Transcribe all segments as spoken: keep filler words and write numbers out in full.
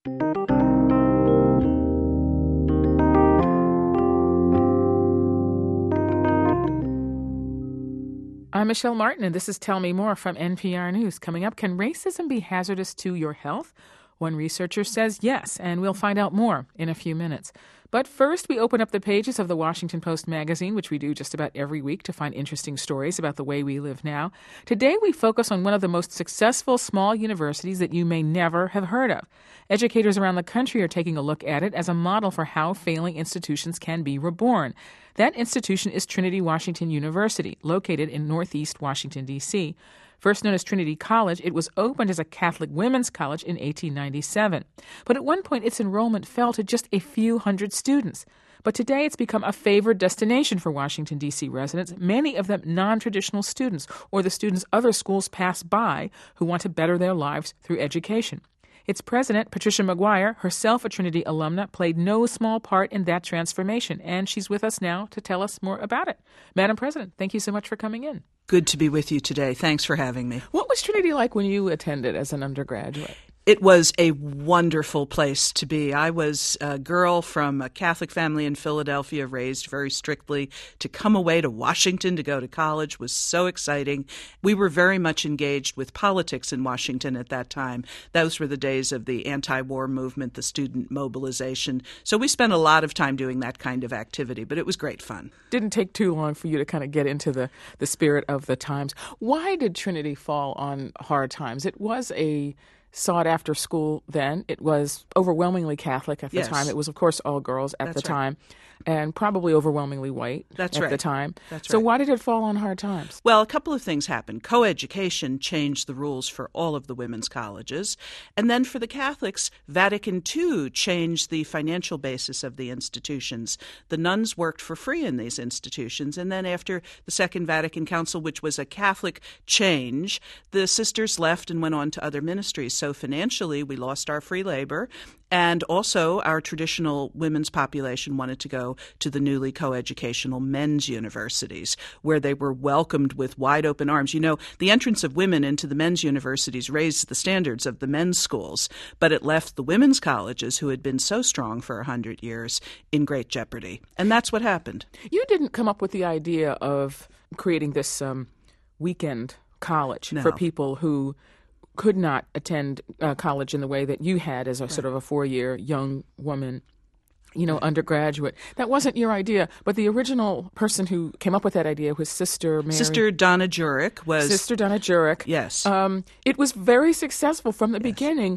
I'm Michelle Martin, and this is Tell Me More from N P R News. Coming up, can racism be hazardous to your health? One researcher says yes, and we'll find out more in a few minutes. But first, we open up the pages of the Washington Post magazine, which we do just about every week to find interesting stories about the way we live now. Today, we focus on one of the most successful small universities that you may never have heard of. Educators around the country are taking a look at it as a model for how failing institutions can be reborn. That institution is Trinity Washington University, located in Northeast Washington, D C First known as Trinity College, it was opened as a Catholic women's college in eighteen ninety-seven. But at one point, its enrollment fell to just a few hundred students. But today, it's become a favored destination for Washington, D C residents, many of them non-traditional students or the students other schools pass by who want to better their lives through education. Its president, Patricia McGuire, herself a Trinity alumna, played no small part in that transformation, and she's with us now to tell us more about it. Madam President, thank you so much for coming in. Good to be with you today. Thanks for having me. What was Trinity like when you attended as an undergraduate? It was a wonderful place to be. I was a girl from a Catholic family in Philadelphia, raised very strictly. To come away to Washington to go to college was so exciting. We were very much engaged with politics in Washington at that time. Those were the days of the anti-war movement, the student mobilization. So we spent a lot of time doing that kind of activity, but it was great fun. Didn't take too long for you to kind of get into the, the spirit of the times. Why did Trinity fall on hard times? It was a sought-after school then. It was overwhelmingly Catholic at the yes. time. It was, of course, all girls at That's the right. time, and probably overwhelmingly white That's at right. the time. That's so right. why did it fall on hard times? Well, a couple of things happened. Coeducation changed the rules for all of the women's colleges. And then for the Catholics, Vatican Two changed the financial basis of the institutions. The nuns worked for free in these institutions. And then after the Second Vatican Council, which was a Catholic change, the sisters left and went on to other ministries. So financially, we lost our free labor. And also, our traditional women's population wanted to go to the newly coeducational men's universities, where they were welcomed with wide open arms. You know, the entrance of women into the men's universities raised the standards of the men's schools, but it left the women's colleges, who had been so strong for a hundred years, in great jeopardy. And that's what happened. You didn't come up with the idea of creating this um, weekend college No. for people who could not attend uh, college in the way that you had as a right. sort of a four-year young woman, you know, right. undergraduate. That wasn't your idea, but the original person who came up with that idea was Sister Mary. Sister Donna Jurek was... Sister Donna Jurek. Yes. Um, it was very successful from the yes. beginning,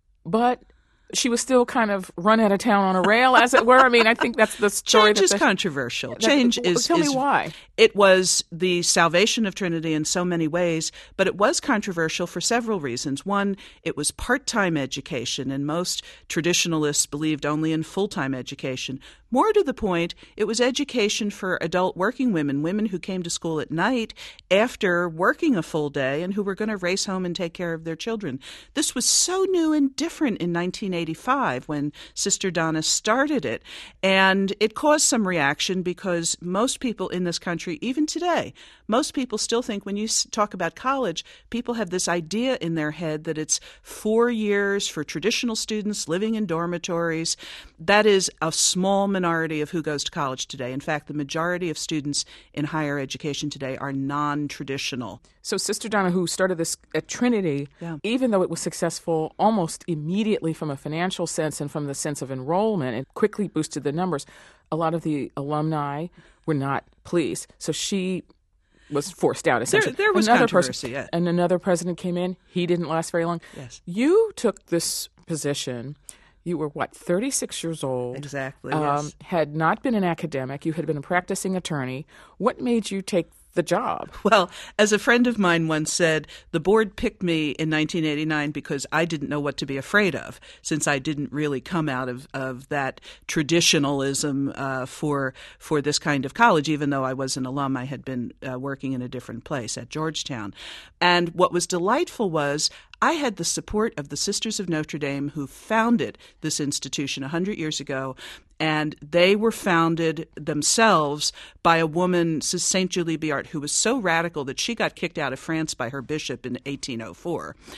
but she was still kind of run out of town on a rail, as it were. I mean, I think that's the story. Change that is the, controversial. That, Change well, is... Tell is, me why. It was the salvation of Trinity in so many ways, but it was controversial for several reasons. One, it was part-time education, and most traditionalists believed only in full-time education. More to the point, it was education for adult working women, women who came to school at night after working a full day and who were going to race home and take care of their children. This was so new and different in nineteen eighty-five when Sister Donna started it, and it caused some reaction because most people in this country, even today, most people still think when you talk about college, people have this idea in their head that it's four years for traditional students living in dormitories. That is a small minority of who goes to college today. In fact, the majority of students in higher education today are non-traditional. So Sister Donna, who started this at Trinity, yeah. even though it was successful almost immediately from a financial sense and from the sense of enrollment, it quickly boosted the numbers. A lot of the alumni were not pleased. So she was forced out, essentially. There, there was another controversy, person, yeah. And another president came in. He didn't last very long. Yes. You took this position. You were, what, thirty-six years old? Exactly, um, yes. Had not been an academic. You had been a practicing attorney. What made you take the job? Well, as a friend of mine once said, the board picked me in nineteen eighty-nine because I didn't know what to be afraid of, since I didn't really come out of, of that traditionalism uh, for for this kind of college. Even though I was an alum, I had been uh, working in a different place at Georgetown. And what was delightful was I had the support of the Sisters of Notre Dame, who founded this institution one hundred years ago, and they were founded themselves by a woman, Saint Julie Biart, who was so radical that she got kicked out of France by her bishop in eighteen oh four.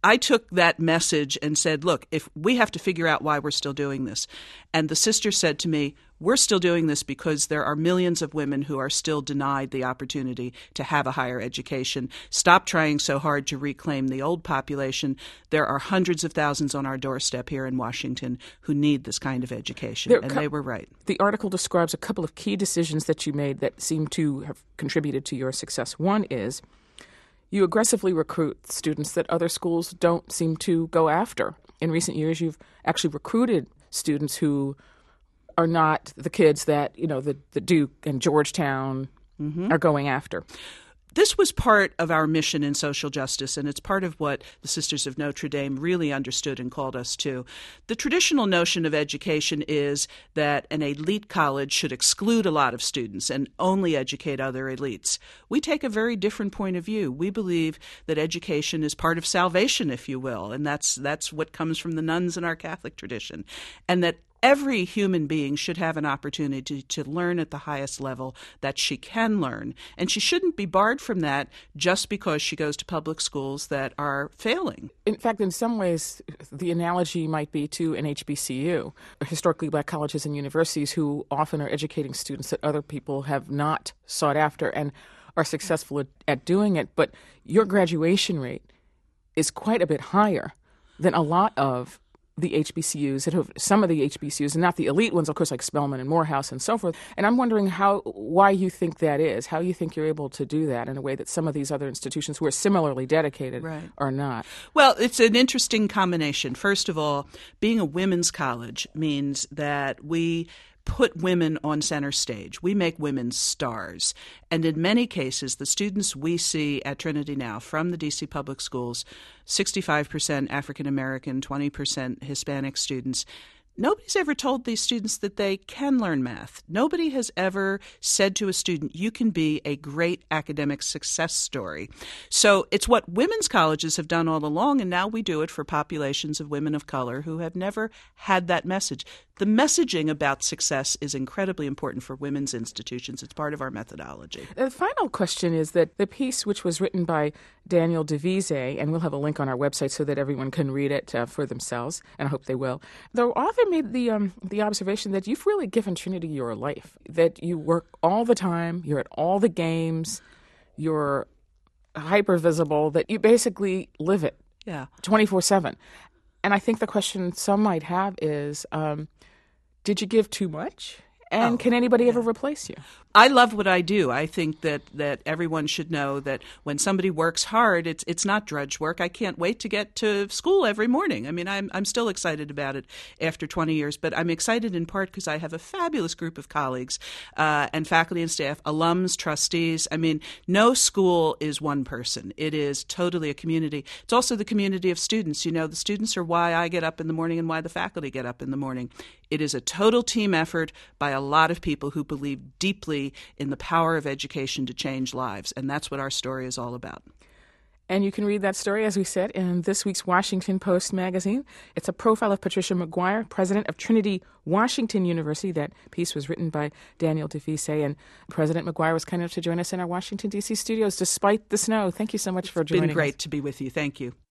I took that message and said, look, if we have to figure out why we're still doing this. And the sister said to me, we're still doing this because there are millions of women who are still denied the opportunity to have a higher education. Stop trying so hard to reclaim the old population. There are hundreds of thousands on our doorstep here in Washington who need this kind of education, there, and co- they were right. The article describes a couple of key decisions that you made that seem to have contributed to your success. One is you aggressively recruit students that other schools don't seem to go after. In recent years, you've actually recruited students who are not the kids that, you know, the, the Duke and Georgetown mm-hmm. are going after. This was part of our mission in social justice, and it's part of what the Sisters of Notre Dame really understood and called us to. The traditional notion of education is that an elite college should exclude a lot of students and only educate other elites. We take a very different point of view. We believe that education is part of salvation, if you will, and that's that's what comes from the nuns in our Catholic tradition, and that every human being should have an opportunity to learn at the highest level that she can learn. And she shouldn't be barred from that just because she goes to public schools that are failing. In fact, in some ways, the analogy might be to an H B C U, historically black colleges and universities who often are educating students that other people have not sought after and are successful at, at doing it. But your graduation rate is quite a bit higher than a lot of the H B C Us, that have, some of the H B C Us, and not the elite ones, of course, like Spelman and Morehouse and so forth. And I'm wondering how, why you think that is, how you think you're able to do that in a way that some of these other institutions who are similarly dedicated right. are not. Well, it's an interesting combination. First of all, being a women's college means that we put women on center stage. We make women stars. And in many cases, the students we see at Trinity now from the D C public schools, sixty-five percent African American, twenty percent Hispanic students, nobody's ever told these students that they can learn math. Nobody has ever said to a student, you can be a great academic success story. So it's what women's colleges have done all along, and now we do it for populations of women of color who have never had that message. The messaging about success is incredibly important for women's institutions. It's part of our methodology. The final question is that the piece, which was written by Daniel DeVise, and we'll have a link on our website so that everyone can read it uh, for themselves, and I hope they will. The author made the um, the observation that you've really given Trinity your life, that you work all the time, you're at all the games, you're hyper visible, that you basically live it yeah, twenty-four seven. And I think the question some might have is, um, did you give too much? And oh, can anybody yeah. ever replace you? I love what I do. I think that, that everyone should know that when somebody works hard, it's it's not drudge work. I can't wait to get to school every morning. I mean, I'm I'm still excited about it after twenty years, but I'm excited in part because I have a fabulous group of colleagues uh, and faculty and staff, alums, trustees. I mean, no school is one person. It is totally a community. It's also the community of students. You know, the students are why I get up in the morning and why the faculty get up in the morning. It is a total team effort by a lot of people who believe deeply in the power of education to change lives, and that's what our story is all about. And you can read that story, as we said, in this week's Washington Post magazine. It's a profile of Patricia McGuire, president of Trinity Washington University. That piece was written by Daniel DeVise, and President McGuire was kind enough to join us in our Washington, D C studios despite the snow. Thank you so much for joining us. It's been great to be with you. Thank you.